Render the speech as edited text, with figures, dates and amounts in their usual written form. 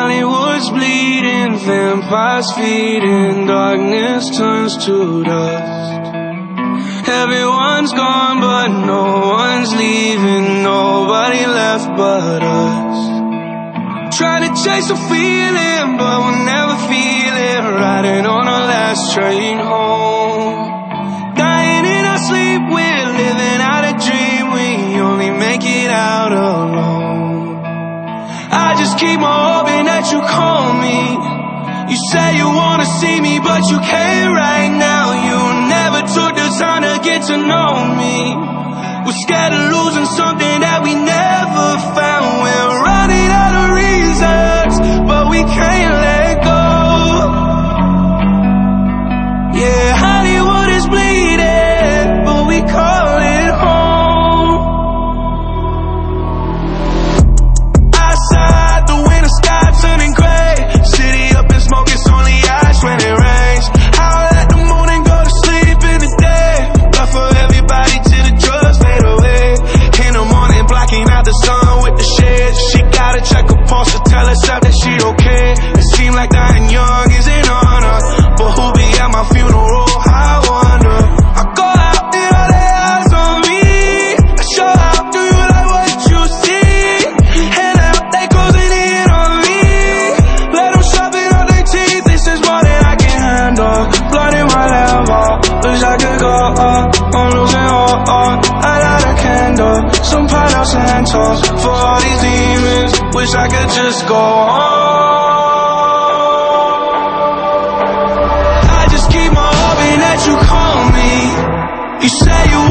Hollywood's bleeding, vampires feeding, darkness turns to dust. Everyone's gone but no one's leaving, nobody left but us. Trying to chase a feeling but we'll never feel it, riding on our last train home. Dying in our sleep, we're living out a dream, we only make it out alone. I just keep on hoping that you call me. You say you wanna see me but you can't right now. You never took the time to get to know me. We're scared of losing something that we never found. We're running out of reasons but we can't let go. Yeah, Hollywood is bleeding but we call it home. Outside the winter sky turning gray, city up in smoke, it's only ash when it rains. I'll let the morning go to sleep in the day, but for everybody till the drugs fade away. In the morning blocking out the sun with the shades, she gotta check her pulse to tell herself that she okay. It seems like dying young is an honor, but who'll be at my funeral, I wonder. I go out and all their eyes on me, I show out, do you like what you see? Hand out, they closing in on me, let them sharpen up their teeth, this is more than I can handle. Blood in my level, wish I could go up, I'm losing all, I light a candle, some Palo Santos, for all these demons, wish I could just go on. I just keep on hoping that you call me. You say you